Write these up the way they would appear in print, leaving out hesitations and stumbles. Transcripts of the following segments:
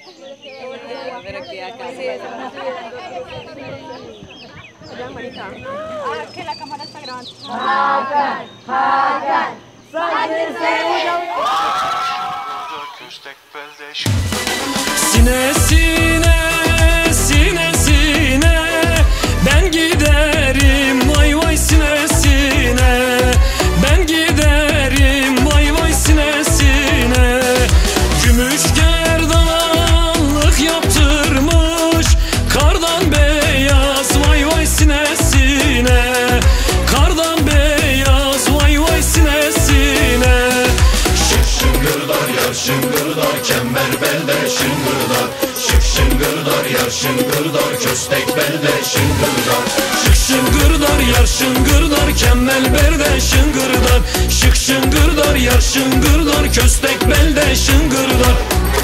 Espero que acá. Sí, eso no estoy viendo. Allá, Marita. Ah, que la cámara está grabando. Hakan, Hakan, Sine sine, sine sine, ben giderim vay vay sine sine, ben giderim vay vay sine sine. Gümüş gerdanlık yaptırmış, kardan beyaz vay vay sine sine, kardan beyaz vay vay sine sine. Şık şıngırdar yar şıngırdar, kemer belde şıngırdar. Şık şıngırdar yar şıngırdar, köstek belde şıngırdar. Şık şıngırdar yar şıngırdar, kemer belde şıngırdar. Şık şıngırdar yar şıngırdar, köstek belde şıngırdar.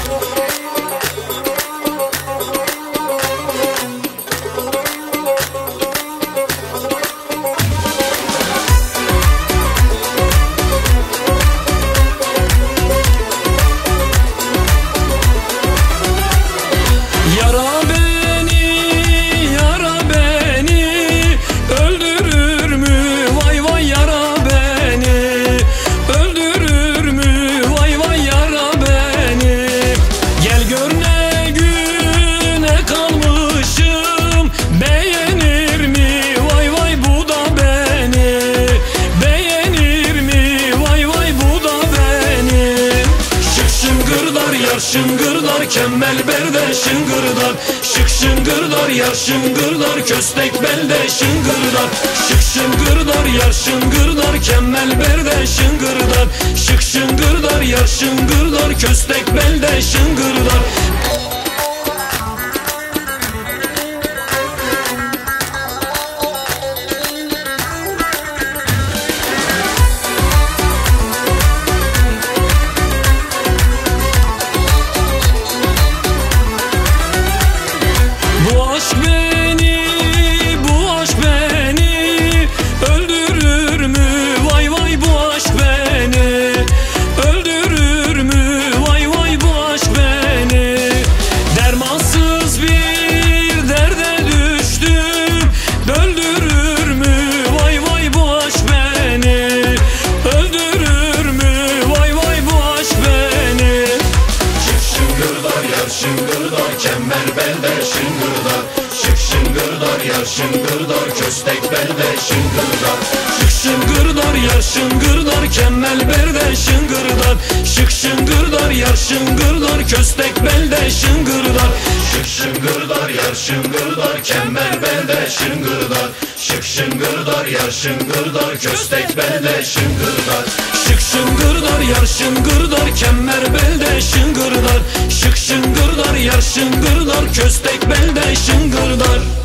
Yara beni, öldürür mü? Vay vay yara beni, öldürür mü? Vay vay yara beni. Gel gör ne güne kalmışım, beğenir mi? Vay vay bu da beni, beğenir mi? Vay vay bu da beni. Şık şıngırdar yar şıngırdar, kemmel berde şıngırdar. Şık şıngırdar yar şıngırdar, köstek belde şıngırdar. Şık şıngırdar yar şıngırdar, kemmel berde şıngırdar. Şık şıngırdar yar şıngırdar, köstek belde şıngırdar. Bu aşk beni öldürür mü? Vay vay bu aşk beni öldürür mü? Vay vay bu aşk beni. Dermansız bir derde düştüm, öldürür mü? Vay vay bu aşk beni öldürür mü? Vay vay bu aşk beni. Şık şıngırdar yar şıngırdar, kemer belde şıngırdar. Şık şıngırdar yar şıngırdar, köstek belde şıngırdar. Şık şıngırdar yar şıngırdar, kemer belde şıngırdar. Şık şıngırdar yar şıngırdar, köstek belde şıngırdar. Şık şıngırdar yar şıngırdar, kemer belde şıngırdar. Şık şıngırdar yar şıngırdar, köstek belde şıngırdar. Şık şıngırdar yar şıngırdar, kemer belde şıngırdar. Şık şıngırdar yar şıngırdar, köstek belde şıngırdar.